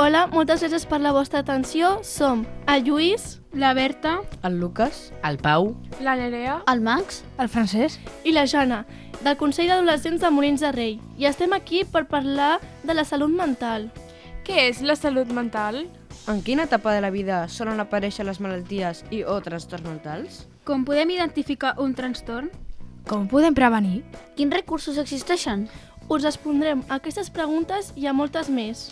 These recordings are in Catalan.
Hola, moltes gràcies per la vostra atenció. Som el Lluís, la Berta, el Lucas, el Pau, la Nerea, el Max, el Francesc i la Jana, del Consell d'Adolescents de Molins de Rei. I estem aquí per parlar de la salut mental. Què és la salut mental? En quina etapa de la vida solen aparèixer les malalties i o trastorns mentals? Com podem identificar un trastorn? Com podem prevenir? quins recursos existeixen? Us respondrem a aquestes preguntes i a moltes més.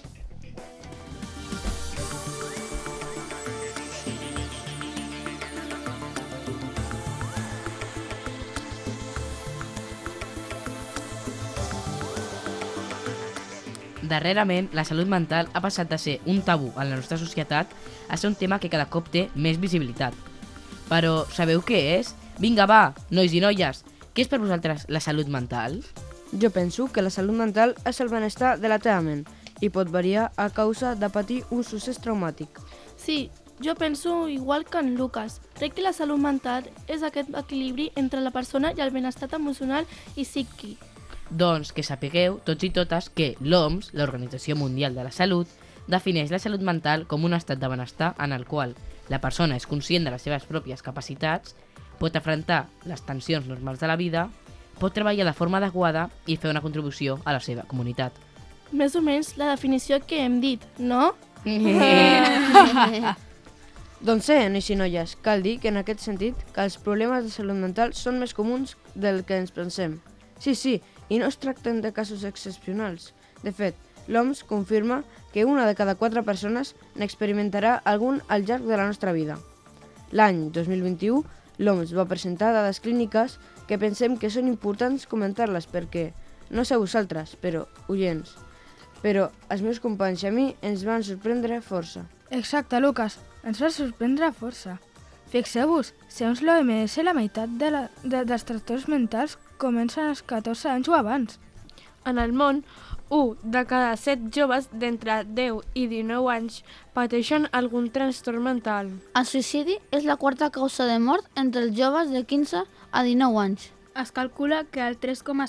Darrerament, la salut mental ha passat de ser un tabú en la nostra societat a ser un tema que cada cop té més visibilitat. Però sabeu què és? Vinga, va, nois i noies, què és per vosaltres la salut mental? Jo penso que la salut mental és el benestar de la teva ment i pot variar a causa de patir un succés traumàtic. Sí, jo penso igual que en Lucas. Crec que la salut mental és aquest equilibri entre la persona i el benestar emocional i psíquic. Doncs que sapigueu, tots i totes, que l'OMS, l'Organització Mundial de la Salut, defineix la salut mental com un estat de benestar en el qual la persona és conscient de les seves pròpies capacitats, pot afrontar les tensions normals de la vida, pot treballar de forma adequada i fer una contribució a la seva comunitat. Més o menys la definició que hem dit, no? Doncs sí, nois i noies, cal dir que en aquest sentit que els problemes de salut mental són més comuns del que ens pensem. Sí, i no es tracten de casos excepcionals. De fet, l'OMS confirma que una de cada 4 persones n'experimentarà algun al llarg de la nostra vida. L'any 2021, l'OMS va presentar dades clíniques que pensem que són importants comentar-les perquè, no sé vosaltres, però, oients, però els meus companys i a mi ens van sorprendre força. Exacte, Lucas, ens va sorprendre força. Fixeu-vos, segons l'OMS, la meitat dels trastorns mentals comencen als 14 anys o abans. En el món, 1 de cada 7 joves d'entre 10 i 19 anys pateixen algun trastorn mental. El suïcidi és la quarta causa de mort entre els joves de 15 a 19 anys. Es calcula que el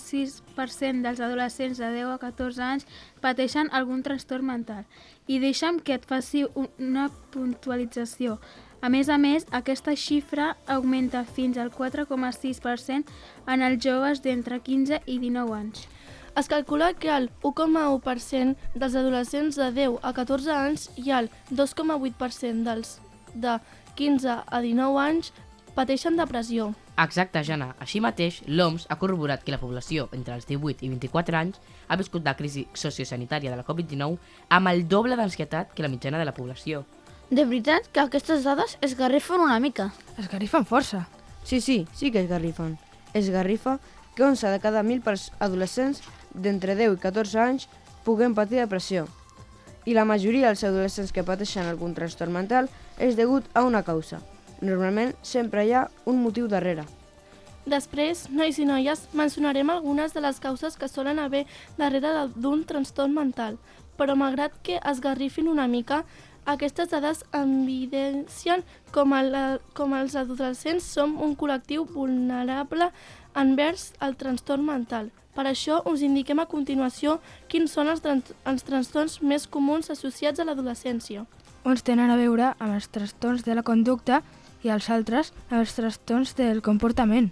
3,6% dels adolescents de 10 a 14 anys pateixen algun trastorn mental. I deixa'm que et faci una puntualització. A més, aquesta xifra augmenta fins al 4,6% en els joves d'entre 15 i 19 anys. Es calcula que el 1,1% dels adolescents de 10 a 14 anys i el 2,8% dels de 15 a 19 anys pateixen depressió. Exacte, Jana. Així mateix, l'OMS ha corroborat que la població entre els 18 i 24 anys ha viscut la crisi sociosanitària de la Covid-19 amb el doble d'ansietat que la mitjana de la població. De veritat que aquestes dades esgarrifen una mica. Esgarrifen força. Sí que esgarrifen. Esgarrifa que 11 de cada 1.000 adolescents d'entre 10 i 14 anys puguem patir depressió. I la majoria dels adolescents que pateixen algun trastorn mental és degut a una causa. Normalment sempre hi ha un motiu darrere. Després, nois i noies, mencionarem algunes de les causes que solen haver darrere d'un trastorn mental, però malgrat que esgarrifin una mica, aquestes dades evidencien com els adolescents som un col·lectiu vulnerable envers el trastorn mental. Per això us indiquem a continuació quins són els trastorns més comuns associats a l'adolescència. Uns tenen a veure amb els trastorns de la conducta i els altres amb els trastorns del comportament.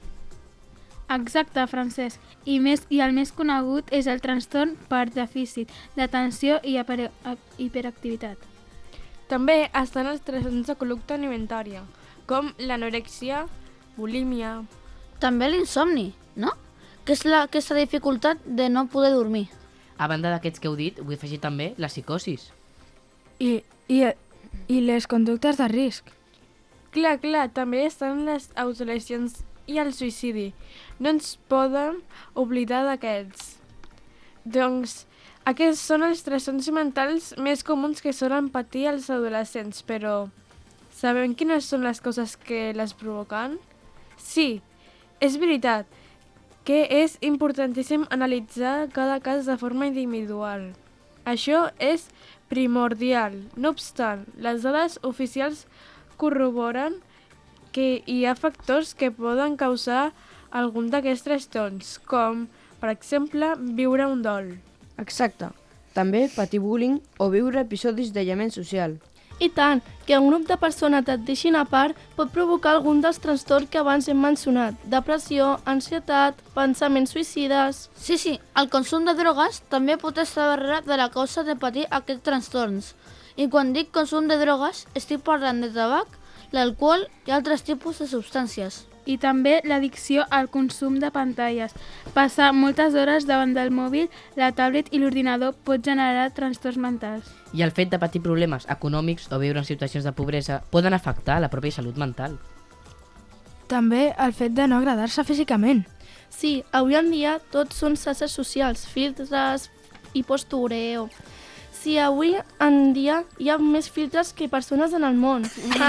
Exacte, Francesc. I el més conegut és el trastorn per dèficit d'atenció i hiperactivitat. També estan els trastorns de conducta alimentària, com l'anorèxia, bulímia. També l'insomni, no? Que és aquesta dificultat de no poder dormir. A banda d'aquests que heu dit, vull afegir també la psicosis. I les conductes de risc. Clar, també estan les autolesions i el suïcidi. No ens podem oblidar d'aquests. Doncs, aquests són els trastorns mentals més comuns que solen patir els adolescents, però sabem quines són les causes que les provoquen? Sí, és veritat que és importantíssim analitzar cada cas de forma individual. Això és primordial. No obstant, les dades oficials corroboren que hi ha factors que poden causar algun d'aquests trastorns, com, per exemple, viure un dol. Exacte. També patir bullying o viure episodis d'aïllament social. I tant, que un grup de persones et deixin a part pot provocar algun dels trastorns que abans hem mencionat: depressió, ansietat, pensaments suïcides... Sí, el consum de drogues també pot estar darrere de la causa de patir aquests trastorns. I quan dic consum de drogues, estic parlant de tabac, l'alcohol i altres tipus de substàncies. I també l'addicció al consum de pantalles. Passar moltes hores davant del mòbil, la tablet i l'ordinador pot generar trastorns mentals. I el fet de patir problemes econòmics o viure en situacions de pobresa poden afectar la pròpia salut mental. També el fet de no agradar-se físicament. Sí, avui en dia tots són xarxes socials, filtres i postureo. Sí, avui en dia hi ha més filtres que persones en el món.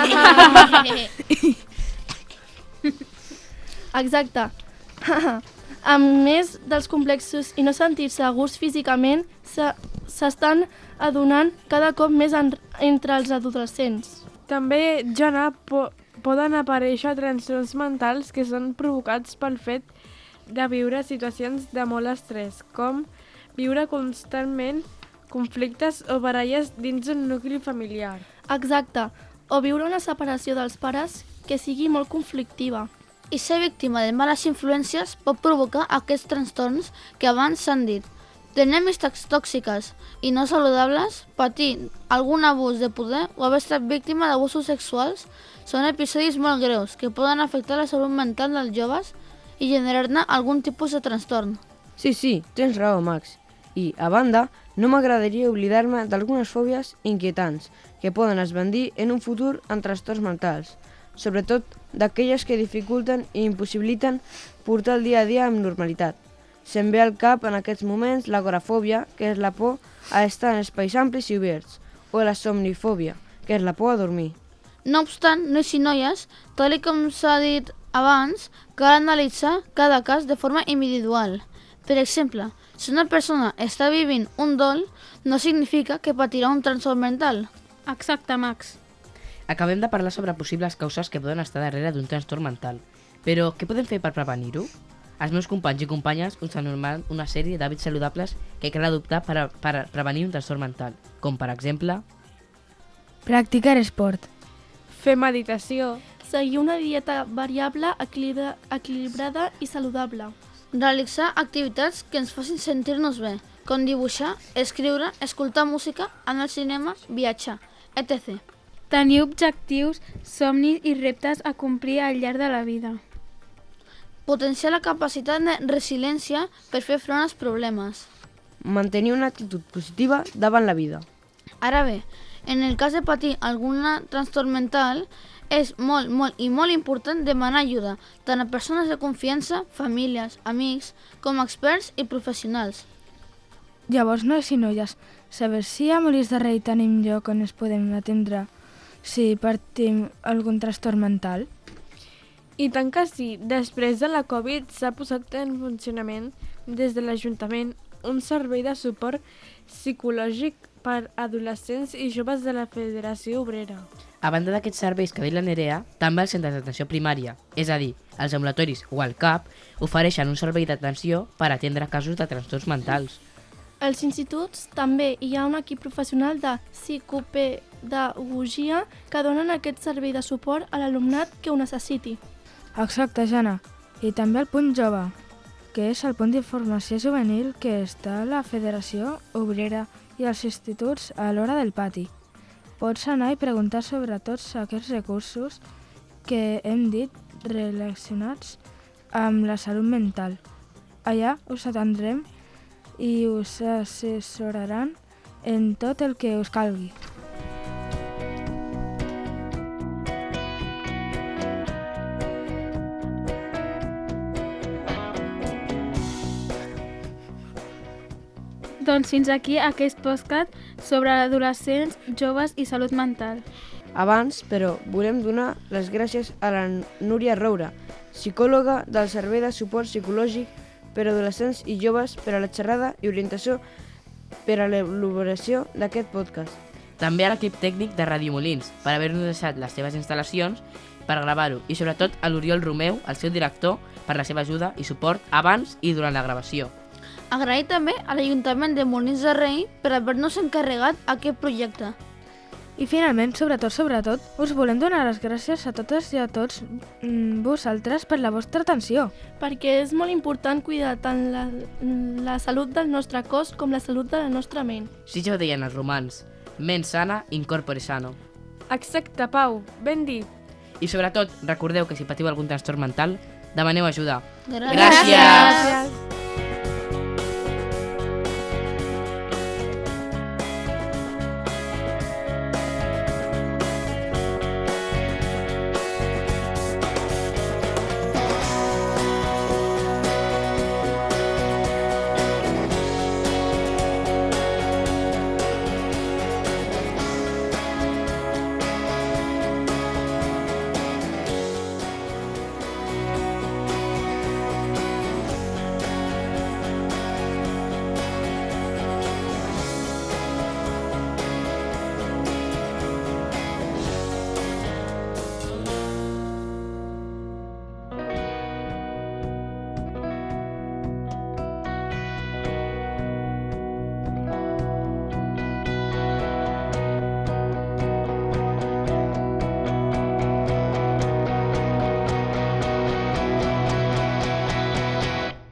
Exacte. A més dels complexos i no sentir-se a gust físicament, s'estan adonant cada cop més entre els adolescents. També, Jana, poden aparèixer trastorns mentals que són provocats pel fet de viure situacions de molt estrès, com viure constantment conflictes o baralles dins un nucli familiar. Exacte. O viure una separació dels pares que sigui molt conflictiva. I ser víctima de males influències pot provocar aquests trastorns que abans s'han dit. Tenir amistats tòxiques i no saludables, patir algun abús de poder o haver estat víctima d'abusos sexuals són episodis molt greus que poden afectar la salut mental dels joves i generar-ne algun tipus de trastorn. Sí, tens raó, Max. I, a banda, no m'agradaria oblidar-me d'algunes fòbies inquietants que poden esbandir en un futur en trastorns mentals, sobretot d'aquelles que dificulten i impossibiliten portar el dia a dia amb normalitat. Se'm ve al cap en aquests moments l'agorafòbia, que és la por a estar en espais amplis i oberts, o la somnifòbia, que és la por a dormir. No obstant, nois i noies, tal com s'ha dit abans, cal analitzar cada cas de forma individual. Per exemple, si una persona està vivint un dol, no significa que patirà un trastorn mental. Exacte, Max. Acabem de parlar sobre possibles causes que poden estar darrere d'un trastorn mental. Però què podem fer per prevenir-ho? Els meus companys i companyes us han normat una sèrie d'hàbits saludables que cal adoptar per prevenir un trastorn mental, com per exemple... Practicar esport. Fer meditació. Seguir una dieta variable, equilibrada i saludable. Realitzar activitats que ens facin sentir-nos bé, com dibuixar, escriure, escoltar música, anar al cinema, viatjar, etc. Tenir objectius, somnis i reptes a complir al llarg de la vida. Potenciar la capacitat de resiliència per fer front als problemes. Mantenir una actitud positiva davant la vida. Ara bé, en el cas de patir algun trastorn mental, és molt important demanar ajuda, tant a persones de confiança, famílies, amics, com a experts i professionals. Llavors, nois i noies, saber si a Molins de Rei tenim lloc on es podem atendre si patim algun trastorn mental? I tant que sí, després de la Covid s'ha posat en funcionament des de l'Ajuntament un servei de suport psicològic per adolescents i joves de la Federació Obrera. A banda d'aquests serveis que ha dit la Nerea, també els centres d'atenció primària, és a dir, els ambulatoris o el CAP, ofereixen un servei d'atenció per atendre casos de trastorns mentals. Als instituts també hi ha un equip professional de psicopedagogia que donen aquest servei de suport a l'alumnat que ho necessiti. Exacte, Jana. I també el Punt Jove, que és el punt d'informació juvenil que està a la Federació Obrera i als instituts a l'hora del pati. Pots anar i preguntar sobre tots aquests recursos que hem dit relacionats amb la salut mental. Allà us atendrem i us assessoraran en tot el que us calgui. Doncs fins aquí aquest podcast sobre adolescents, joves i salut mental. Abans, però, volem donar les gràcies a la Núria Roura, psicòloga del Servei de Suport Psicològic per a Adolescents i Joves per a la xerrada i orientació per a l'elaboració d'aquest podcast. També a l'equip tècnic de Ràdio Molins per haver-nos deixat les seves instal·lacions per gravar-ho i sobretot a l'Oriol Romeu, el seu director, per la seva ajuda i suport abans i durant la gravació. Agrair també a l'Ajuntament de Molins de Rei per haver-nos encarregat aquest projecte. I finalment, sobretot, us volem donar les gràcies a totes i a tots vosaltres per la vostra atenció. Perquè és molt important cuidar tant la salut del nostre cos com la salut de la nostra ment. Si ja ho deien els romans, mens sana, incorpore sano. Exacte, Pau, ben dit. I sobretot, recordeu que si patiu algun trastorn mental, demaneu ajuda. Gràcies!